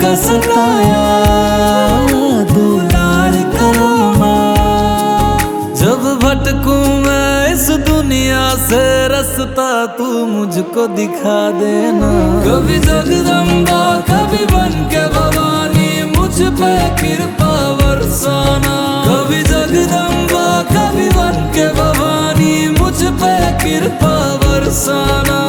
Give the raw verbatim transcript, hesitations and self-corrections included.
का सताया, दुलार करो माँ। जब भटकूं मैं इस दुनिया से रास्ता तू मुझको दिखा देना। कभी जगदम्बा कभी बन के भवानी मुझ पे कृपा बरसाना। कभी जगदम्बा कभी बन के भवानी मुझ पे कृपा बरसाना।